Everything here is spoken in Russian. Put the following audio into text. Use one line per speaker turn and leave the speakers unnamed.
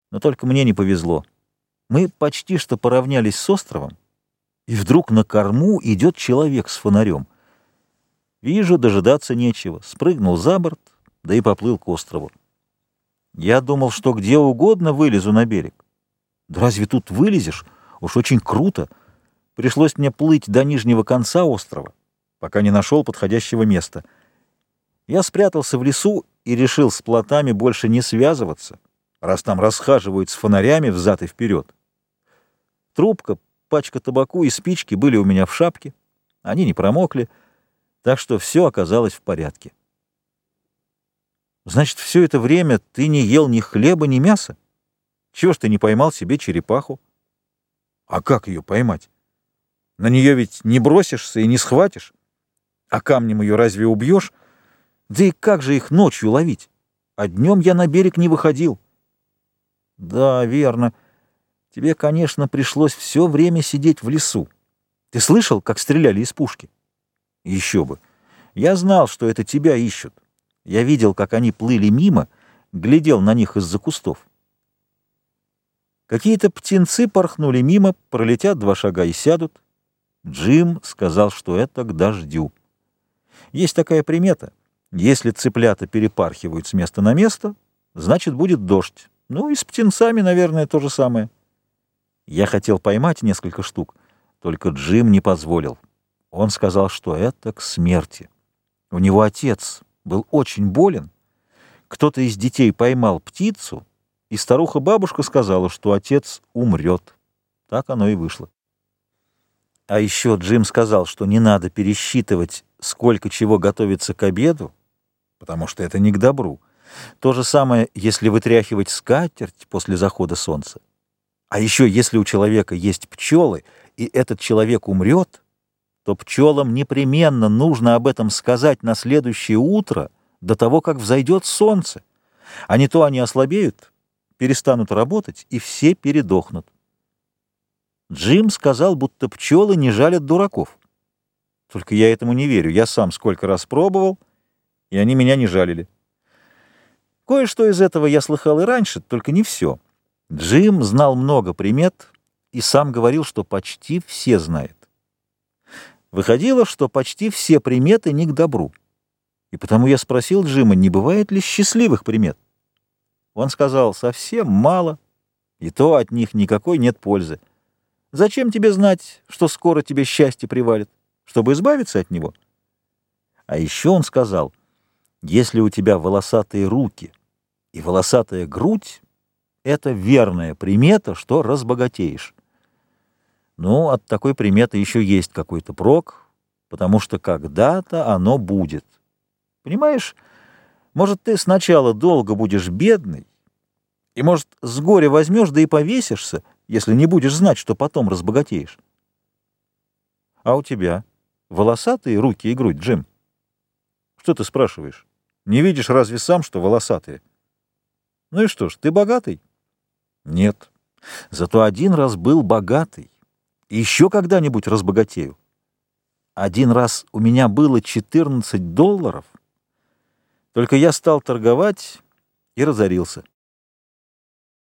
Но только мне не повезло. Мы почти что поравнялись с островом, и вдруг на корму идет человек с фонарем. Вижу, дожидаться нечего. Спрыгнул за борт, да и поплыл к острову. Я думал, что где угодно вылезу на берег. Да разве тут вылезешь? Уж очень круто. Пришлось мне плыть до нижнего конца острова, пока не нашел подходящего места. Я спрятался в лесу и решил с плотами больше не связываться, раз там расхаживают с фонарями взад и вперед. Трубка, пачка табаку и спички были у меня в шапке. Они не промокли, так что все оказалось в порядке. Значит, все это время ты не ел ни хлеба, ни мяса? Чего ж ты не поймал себе черепаху? А как ее поймать? На нее ведь не бросишься и не схватишь. А камнем ее разве убьешь? Да и как же их ночью ловить? А днем я на берег не выходил. Да, верно. Тебе, конечно, пришлось все время сидеть в лесу. Ты слышал, как стреляли из пушки? Еще бы. Я знал, что это тебя ищут. Я видел, как они плыли мимо, глядел на них из-за кустов. Какие-то птенцы порхнули мимо, пролетят 2 шага и сядут. Джим сказал, что это к дождю. Есть такая примета. Если цыплята перепархивают с места на место, значит, будет дождь. Ну и с птенцами, наверное, то же самое. Я хотел поймать несколько штук, только Джим не позволил. Он сказал, что это к смерти. У него отец был очень болен. Кто-то из детей поймал птицу, и старуха-бабушка сказала, что отец умрет. Так оно и вышло. А еще Джим сказал, что не надо пересчитывать, сколько чего готовится к обеду, потому что это не к добру. То же самое, если вытряхивать скатерть после захода солнца. А еще, если у человека есть пчелы, и этот человек умрет, то пчелам непременно нужно об этом сказать на следующее утро, до того, как взойдет солнце. А не то они ослабеют, перестанут работать, и все передохнут. Джим сказал, будто пчелы не жалят дураков. Только я этому не верю. Я сам сколько раз пробовал, и они меня не жалили. Кое-что из этого я слыхал и раньше, только не все. Джим знал много примет и сам говорил, что почти все знает. Выходило, что почти все приметы не к добру. И потому я спросил Джима, не бывает ли счастливых примет. Он сказал, совсем мало, и то от них никакой нет пользы. Зачем тебе знать, что скоро тебе счастье привалит, чтобы избавиться от него? А еще он сказал, если у тебя волосатые руки и волосатая грудь, это верная примета, что разбогатеешь. Ну, от такой приметы еще есть какой-то прок, потому что когда-то оно будет. Понимаешь, может, ты сначала долго будешь бедный, и, может, с горя возьмешь, да и повесишься, если не будешь знать, что потом разбогатеешь. А у тебя волосатые руки и грудь, Джим? Что ты спрашиваешь? Не видишь разве сам, что волосатые? Ну и что ж, ты богатый? Нет. Зато один раз был богатый. И еще когда-нибудь разбогатею. Один раз у меня было $14, только я стал торговать и разорился.